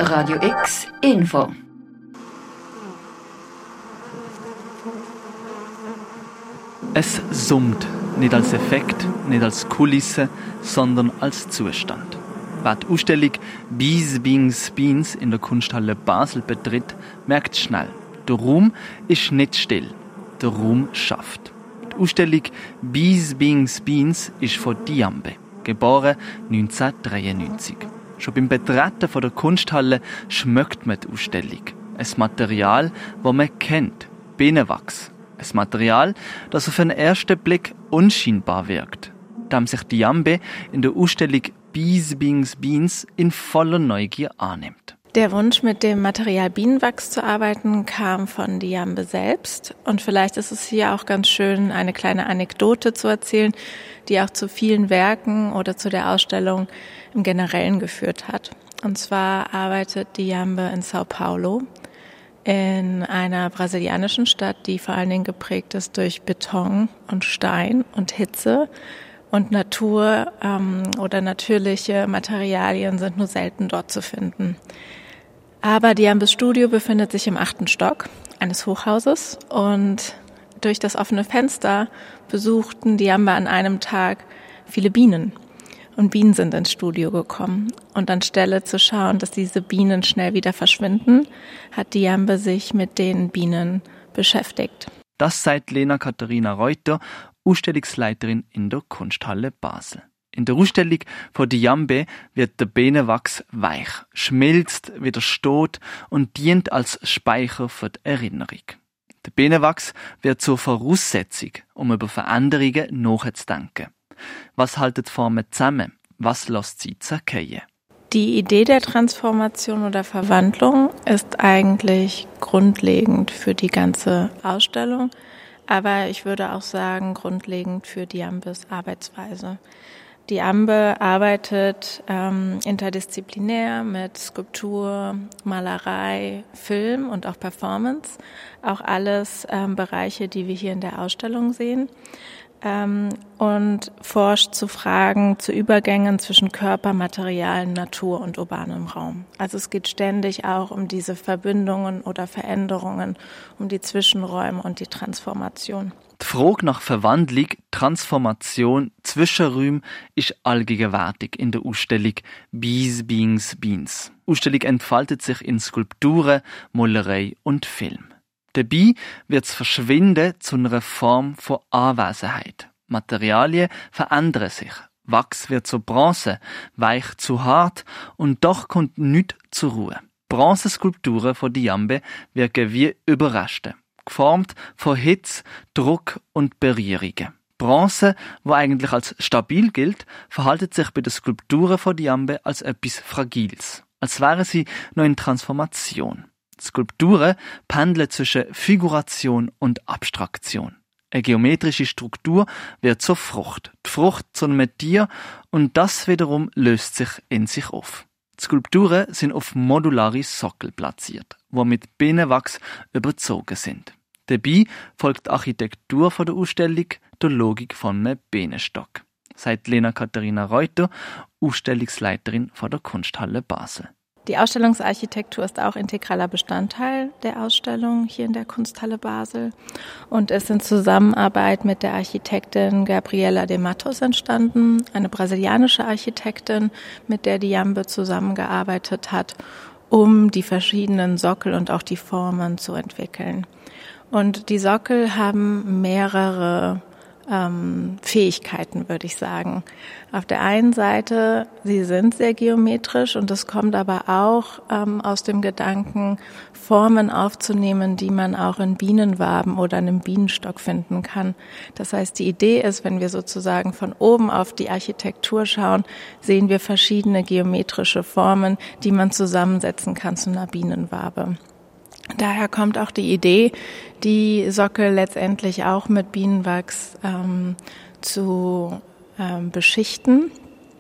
Radio X Info. Es summt, nicht als Effekt, nicht als Kulisse, sondern als Zustand. Wer die Ausstellung «Bees, Beans, Beans» in der Kunsthalle Basel betritt, merkt schnell, der Raum ist nicht still, der Raum schafft. Die Ausstellung «Bees, Beans, Beans» ist von Diambe, geboren 1993. Schon beim Betreten von der Kunsthalle schmeckt man die Ausstellung. Ein Material, das man kennt, Bienenwachs. Ein Material, das auf den ersten Blick unscheinbar wirkt, dem sich Diambe in der Ausstellung «Bees, Beans, Beans» in voller Neugier annimmt. Der Wunsch, mit dem Material Bienenwachs zu arbeiten, kam von Diambe selbst. Und vielleicht ist es hier auch ganz schön, eine kleine Anekdote zu erzählen, die auch zu vielen Werken oder zu der Ausstellung im Generellen geführt hat. Und zwar arbeitet Diambe in Sao Paulo, in einer brasilianischen Stadt, die vor allen Dingen geprägt ist durch Beton und Stein und Hitze. Und Natur oder natürliche Materialien sind nur selten dort zu finden. Aber Diambes Studio befindet sich im 8. Stock eines Hochhauses und durch das offene Fenster besuchten Diambe an einem Tag viele Bienen. Und Bienen sind ins Studio gekommen. Und anstelle zu schauen, dass diese Bienen schnell wieder verschwinden, hat Diambe sich mit den Bienen beschäftigt. Das sagt Lena Katharina Reuter, Ausstellungsleiterin in der Kunsthalle Basel. In der Ausstellung von Diambe wird der Bienenwachs weich, schmilzt, widersteht und dient als Speicher für die Erinnerung. Der Bienenwachs wird zur Voraussetzung, um über Veränderungen nachzudenken. Was haltet Formen zusammen? Was lässt sie zerkehren? Die Idee der Transformation oder Verwandlung ist eigentlich grundlegend für die ganze Ausstellung, aber ich würde auch sagen, grundlegend für Diambes Arbeitsweise. Diambe arbeitet interdisziplinär mit Skulptur, Malerei, Film und auch Performance. Auch alles Bereiche, die wir hier in der Ausstellung sehen. Und forscht zu Fragen, zu Übergängen zwischen Körper, Material, Natur und urbanem Raum. Also es geht ständig auch um diese Verbindungen oder Veränderungen, um die Zwischenräume und die Transformation. Die Frage nach Verwandlung, Transformation, Zwischenräume ist allgegenwärtig in der Ausstellung «Bees, Beans, Beans». Die Ausstellung entfaltet sich in Skulpturen, Malerei und Film. Dabei wird das Verschwinden zu einer Form von Anwesenheit. Materialien verändern sich. Wachs wird zu Bronze, weich zu hart und doch kommt nichts zur Ruhe. Bronzeskulpturen von Diambe wirken wie Überreste, geformt von Hitze, Druck und Berührungen. Bronze, wo eigentlich als stabil gilt, verhaltet sich bei den Skulpturen von Diambe als etwas Fragiles, als wären sie noch in Transformation. Die Skulpturen pendeln zwischen Figuration und Abstraktion. Eine geometrische Struktur wird zur Frucht, die Frucht zu einem Tier und das wiederum löst sich in sich auf. Die Skulpturen sind auf modulare Sockel platziert, die mit Bienenwachs überzogen sind. Dabei folgt die Architektur der Ausstellung der Logik von einem Bienenstock, sagt Lena Katharina Reuter, Ausstellungsleiterin von der Kunsthalle Basel. Die Ausstellungsarchitektur ist auch integraler Bestandteil der Ausstellung hier in der Kunsthalle Basel und ist in Zusammenarbeit mit der Architektin Gabriela de Matos entstanden, eine brasilianische Architektin, mit der Diambe zusammengearbeitet hat, um die verschiedenen Sockel und auch die Formen zu entwickeln. Und die Sockel haben mehrere Fähigkeiten, würde ich sagen. Auf der einen Seite, sie sind sehr geometrisch und es kommt aber auch aus dem Gedanken, Formen aufzunehmen, die man auch in Bienenwaben oder einem Bienenstock finden kann. Das heißt, die Idee ist, wenn wir sozusagen von oben auf die Architektur schauen, sehen wir verschiedene geometrische Formen, die man zusammensetzen kann zu einer Bienenwabe. Daher kommt auch die Idee, die Sockel letztendlich auch mit Bienenwachs zu beschichten,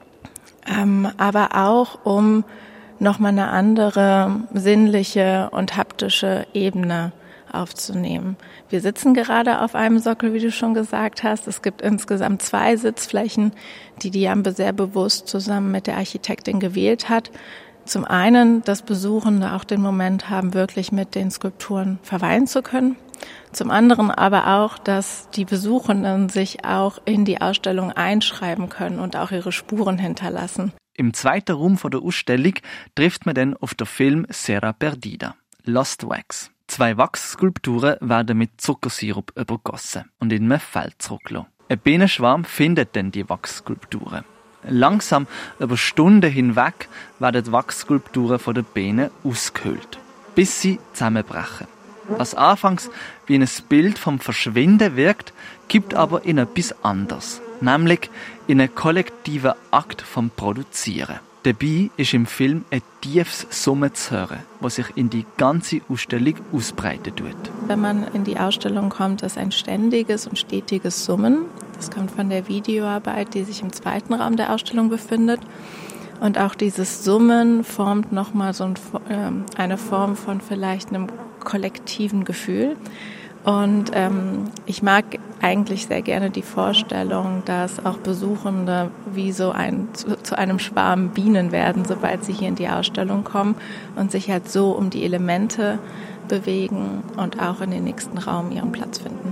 aber auch um nochmal eine andere sinnliche und haptische Ebene aufzunehmen. Wir sitzen gerade auf einem Sockel, wie du schon gesagt hast. Es gibt insgesamt 2 Sitzflächen, die Diambe sehr bewusst zusammen mit der Architektin gewählt hat. Zum einen, dass Besuchende auch den Moment haben, wirklich mit den Skulpturen verweilen zu können. Zum anderen aber auch, dass die Besuchenden sich auch in die Ausstellung einschreiben können und auch ihre Spuren hinterlassen. Im zweiten Raum der Ausstellung trifft man dann auf den Film Serra Perdida, Lost Wax. 2 Wachsskulpturen werden mit Zuckersirup übergossen und in einem Feld zurückgelassen. Ein Bienenschwarm findet dann die Wachsskulpturen. Langsam über Stunden hinweg werden die Wachsskulpturen von den Bienen ausgehöhlt, bis sie zusammenbrechen. Was anfangs wie ein Bild vom Verschwinden wirkt, kippt aber in etwas anderes, nämlich in einen kollektiven Akt vom Produzieren. Dabei ist im Film ein tiefes Summen zu hören, das sich in die ganze Ausstellung ausbreiten tut. Wenn man in die Ausstellung kommt, ist ein ständiges und stetiges Summen. Das kommt von der Videoarbeit, die sich im zweiten Raum der Ausstellung befindet. Und auch dieses Summen formt nochmal so eine Form von vielleicht einem kollektiven Gefühl. Und ich mag eigentlich sehr gerne die Vorstellung, dass auch Besuchende wie zu einem Schwarm Bienen werden, sobald sie hier in die Ausstellung kommen und sich halt so um die Elemente bewegen und auch in den nächsten Raum ihren Platz finden.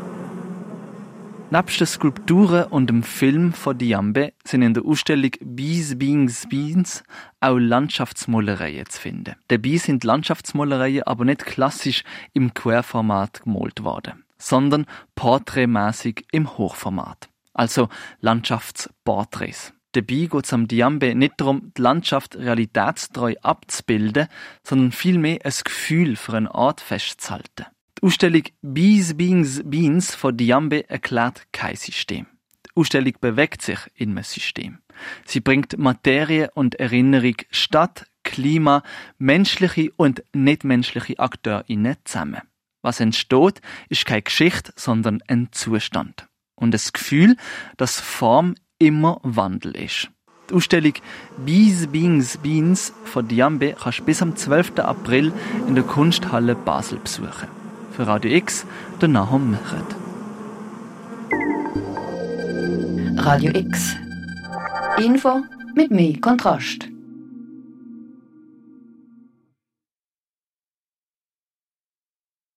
Nebst den Skulpturen und dem Film von Diambe sind in der Ausstellung Bees, Beans, Beans auch Landschaftsmalereien zu finden. Dabei sind Landschaftsmalereien aber nicht klassisch im Querformat gemalt worden, sondern porträtmäßig im Hochformat, also Landschaftsporträts. Dabei geht es am Diambe nicht darum, die Landschaft realitätstreu abzubilden, sondern vielmehr ein Gefühl für einen Ort festzuhalten. Die Ausstellung Bees, Beans, Beans von Diambe erklärt kein System. Die Ausstellung bewegt sich in einem System. Sie bringt Materie und Erinnerung, Stadt, Klima, menschliche und nichtmenschliche AkteurInnen zusammen. Was entsteht, ist keine Geschichte, sondern ein Zustand. Und das Gefühl, dass Form immer Wandel ist. Die Ausstellung Bees, Beans, Beans von Diambe kannst du bis am 12. April in der Kunsthalle Basel besuchen. Für Radio X, der Nahum Mechert. Radio X. Info mit mehr Kontrast.